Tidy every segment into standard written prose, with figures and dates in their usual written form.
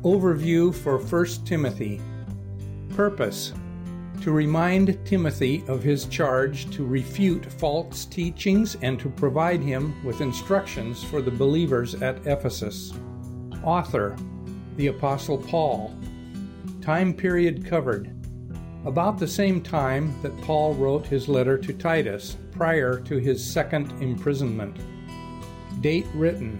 Overview for 1 Timothy. Purpose: to remind Timothy of his charge to refute false teachings and to provide him with instructions for the believers at Ephesus. Author: the Apostle Paul. Time period covered: about the same time that Paul wrote his letter to Titus, prior to his second imprisonment. Date written: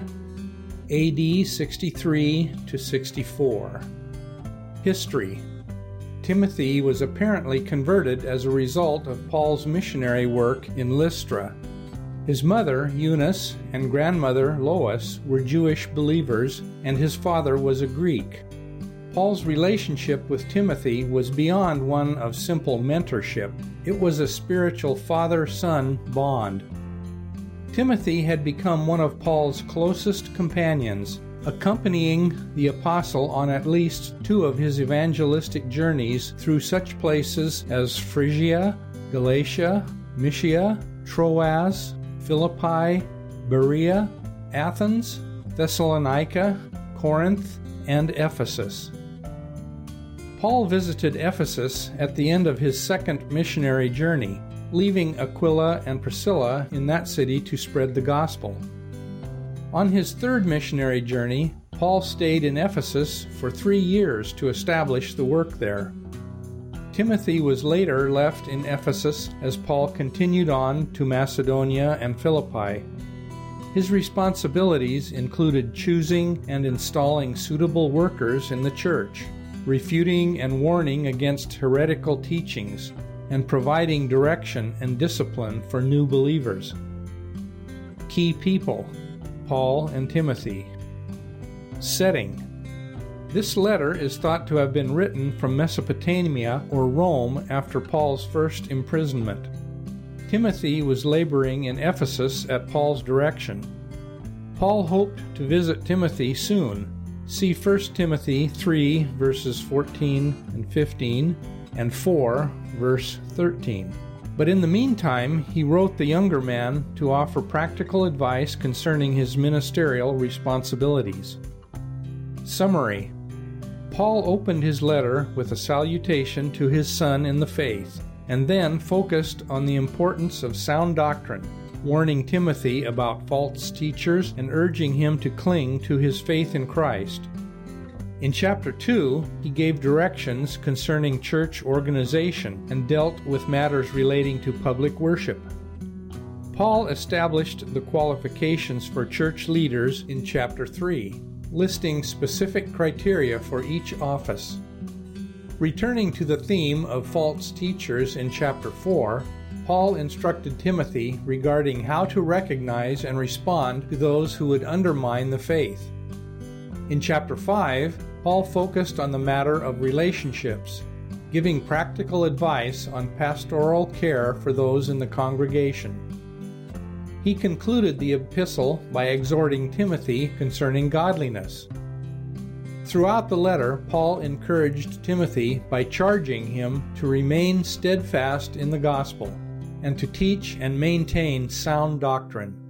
AD 63 to 64. History: Timothy was apparently converted as a result of Paul's missionary work in Lystra. His mother, Eunice, and grandmother, Lois, were Jewish believers, and his father was a Greek. Paul's relationship with Timothy was beyond one of simple mentorship. It was a spiritual father-son bond. Timothy had become one of Paul's closest companions, accompanying the apostle on at least 2 of his evangelistic journeys through such places as Phrygia, Galatia, Mysia, Troas, Philippi, Berea, Athens, Thessalonica, Corinth, and Ephesus. Paul visited Ephesus at the end of his second missionary journey, leaving Aquila and Priscilla in that city to spread the gospel. On his third missionary journey, Paul stayed in Ephesus for 3 years to establish the work there. Timothy was later left in Ephesus as Paul continued on to Macedonia and Philippi. His responsibilities included choosing and installing suitable workers in the church, refuting and warning against heretical teachings, and providing direction and discipline for new believers. Key people: Paul and Timothy. Setting: this letter is thought to have been written from Mesopotamia or Rome after Paul's first imprisonment. Timothy was laboring in Ephesus at Paul's direction. Paul hoped to visit Timothy soon. See 1 Timothy 3, verses 14 and 15, and 4, verse 13. But in the meantime, he wrote the younger man to offer practical advice concerning his ministerial responsibilities. Summary: Paul opened his letter with a salutation to his son in the faith, and then focused on the importance of sound doctrine, warning Timothy about false teachers and urging him to cling to his faith in Christ. In chapter 2, he gave directions concerning church organization and dealt with matters relating to public worship. Paul established the qualifications for church leaders in chapter 3, listing specific criteria for each office. Returning to the theme of false teachers in chapter 4, Paul instructed Timothy regarding how to recognize and respond to those who would undermine the faith. In chapter 5, Paul focused on the matter of relationships, giving practical advice on pastoral care for those in the congregation. He concluded the epistle by exhorting Timothy concerning godliness. Throughout the letter, Paul encouraged Timothy by charging him to remain steadfast in the gospel and to teach and maintain sound doctrine.